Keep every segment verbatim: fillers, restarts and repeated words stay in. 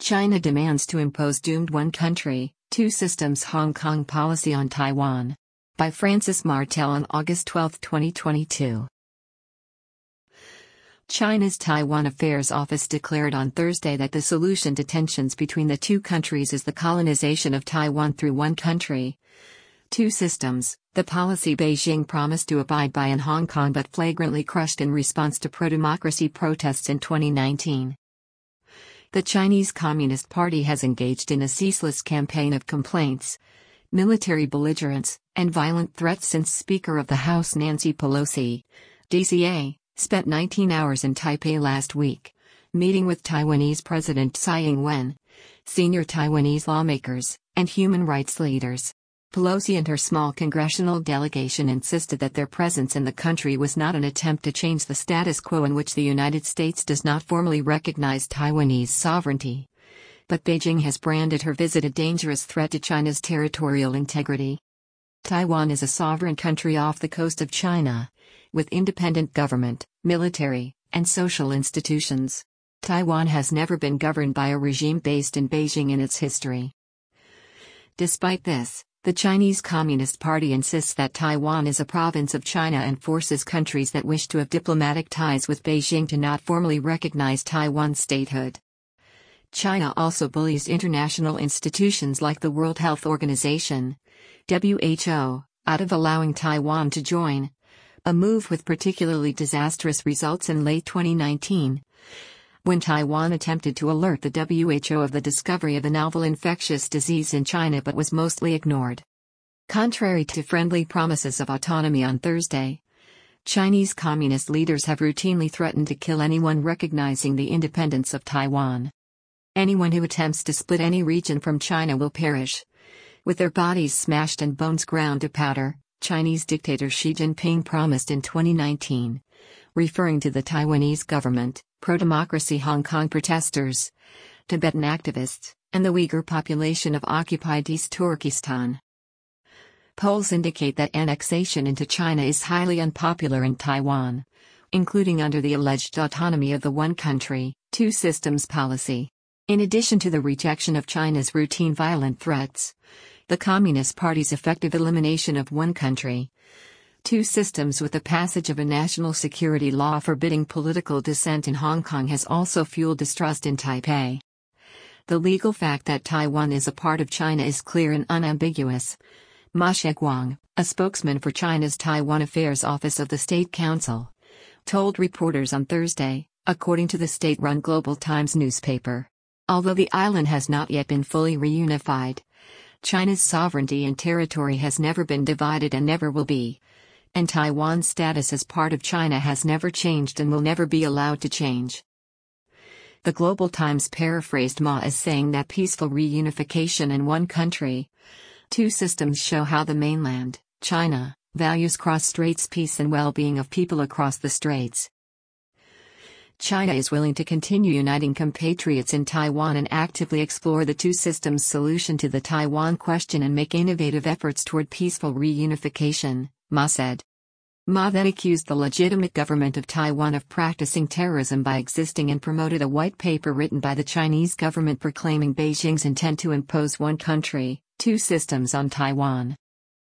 China demands to impose doomed one country, two systems Hong Kong policy on Taiwan. By Francis Martel on August twelfth, twenty twenty-two. China's Taiwan Affairs Office declared on Thursday that the solution to tensions between the two countries is the colonization of Taiwan through one country, two systems, the policy Beijing promised to abide by in Hong Kong but flagrantly crushed in response to pro-democracy protests in twenty nineteen. The Chinese Communist Party has engaged in a ceaseless campaign of complaints, military belligerence, and violent threats since Speaker of the House Nancy Pelosi, D C A, spent nineteen hours in Taipei last week, meeting with Taiwanese President Tsai Ing-wen, senior Taiwanese lawmakers, and human rights leaders. Pelosi and her small congressional delegation insisted that their presence in the country was not an attempt to change the status quo in which the United States does not formally recognize Taiwanese sovereignty. But Beijing has branded her visit a dangerous threat to China's territorial integrity. Taiwan is a sovereign country off the coast of China, with independent government, military, and social institutions. Taiwan has never been governed by a regime based in Beijing in its history. Despite this, the Chinese Communist Party insists that Taiwan is a province of China and forces countries that wish to have diplomatic ties with Beijing to not formally recognize Taiwan's statehood. China also bullies international institutions like the World Health Organization, W H O, out of allowing Taiwan to join, a move with particularly disastrous results in late twenty nineteen. When Taiwan attempted to alert the W H O of the discovery of a novel infectious disease in China but was mostly ignored. Contrary to friendly promises of autonomy on Thursday, Chinese communist leaders have routinely threatened to kill anyone recognizing the independence of Taiwan. Anyone who attempts to split any region from China will perish, with their bodies smashed and bones ground to powder, Chinese dictator Xi Jinping promised in twenty nineteen, referring to the Taiwanese government, pro-democracy Hong Kong protesters, Tibetan activists, and the Uyghur population of occupied East Turkestan. Polls indicate that annexation into China is highly unpopular in Taiwan, including under the alleged autonomy of the one country, two systems policy. In addition to the rejection of China's routine violent threats, the Communist Party's effective elimination of one country, two systems with the passage of a national security law forbidding political dissent in Hong Kong has also fueled distrust in Taipei. The legal fact that Taiwan is a part of China is clear and unambiguous, Ma Sheguang, a spokesman for China's Taiwan Affairs Office of the State Council, told reporters on Thursday, according to the state-run Global Times newspaper. Although the island has not yet been fully reunified, China's sovereignty and territory has never been divided and never will be. And Taiwan's status as part of China has never changed and will never be allowed to change. The Global Times paraphrased Ma as saying that peaceful reunification and one country, two systems show how the mainland, China, values cross-straits peace and well-being of people across the straits. China is willing to continue uniting compatriots in Taiwan and actively explore the two systems solution to the Taiwan question and make innovative efforts toward peaceful reunification, Ma said. Ma then accused the legitimate government of Taiwan of practicing terrorism by existing and promoted a white paper written by the Chinese government proclaiming Beijing's intent to impose one country, two systems on Taiwan.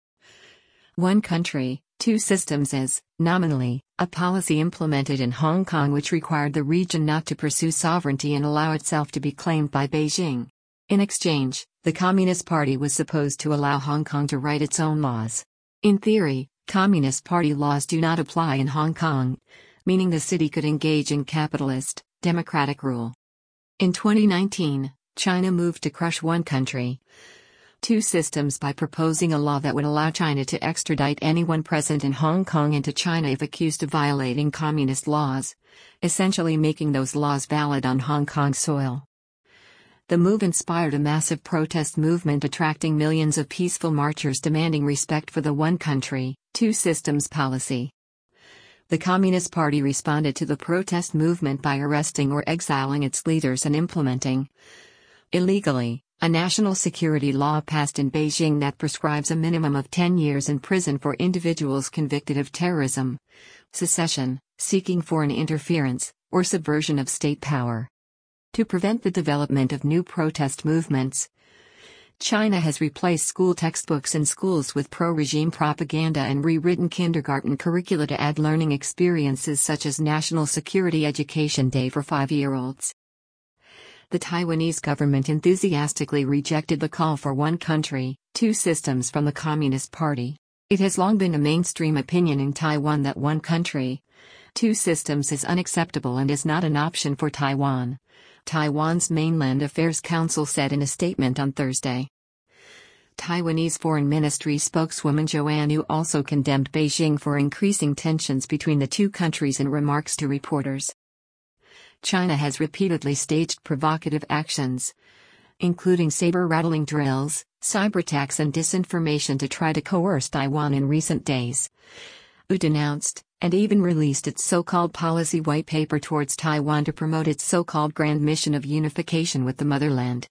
One country, two systems is, nominally, a policy implemented in Hong Kong which required the region not to pursue sovereignty and allow itself to be claimed by Beijing. In exchange, the Communist Party was supposed to allow Hong Kong to write its own laws. In theory, Communist Party laws do not apply in Hong Kong, meaning the city could engage in capitalist, democratic rule. In twenty nineteen, China moved to crush one country, two systems by proposing a law that would allow China to extradite anyone present in Hong Kong into China if accused of violating communist laws, essentially making those laws valid on Hong Kong soil. The move inspired a massive protest movement attracting millions of peaceful marchers demanding respect for the one country, two systems policy. The Communist Party responded to the protest movement by arresting or exiling its leaders and implementing, illegally, a national security law passed in Beijing that prescribes a minimum of ten years in prison for individuals convicted of terrorism, secession, seeking foreign interference, or subversion of state power. to prevent the development of new protest movements. China has replaced school textbooks in schools with pro-regime propaganda and rewritten kindergarten curricula to add learning experiences such as National Security Education Day for five-year-olds. The Taiwanese government enthusiastically rejected the call for one country, two systems from the Communist Party. It has long been a mainstream opinion in Taiwan that one country, two systems is unacceptable and is not an option for Taiwan, Taiwan's Mainland Affairs Council said in a statement on Thursday. Taiwanese Foreign Ministry spokeswoman Joanne Wu also condemned Beijing for increasing tensions between the two countries in remarks to reporters. China has repeatedly staged provocative actions, including saber-rattling drills, cyberattacks and disinformation to try to coerce Taiwan in recent days. Wu denounced, and even released its so-called policy white paper towards Taiwan to promote its so-called grand mission of unification with the motherland.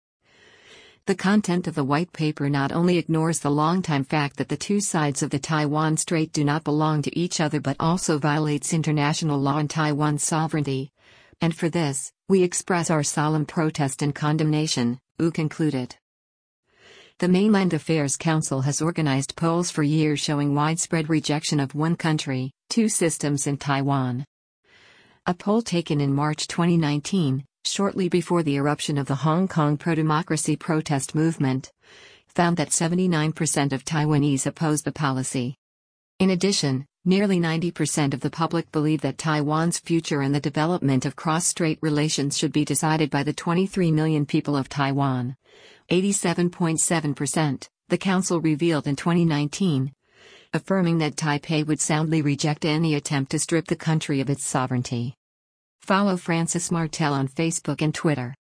The content of the white paper not only ignores the long-time fact that the two sides of the Taiwan Strait do not belong to each other but also violates international law and Taiwan's sovereignty. And for this, we express our solemn protest and condemnation, Wu concluded. The Mainland Affairs Council has organized polls for years showing widespread rejection of one country, two systems in Taiwan. A poll taken in March twenty nineteen, shortly before the eruption of the Hong Kong pro-democracy protest movement, found that seventy-nine percent of Taiwanese oppose the policy. In addition, nearly ninety percent of the public believe that Taiwan's future and the development of cross-strait relations should be decided by the twenty-three million people of Taiwan. eighty-seven point seven percent, the council revealed in twenty nineteen, affirming that Taipei would soundly reject any attempt to strip the country of its sovereignty. Follow Francis Martel on Facebook and Twitter.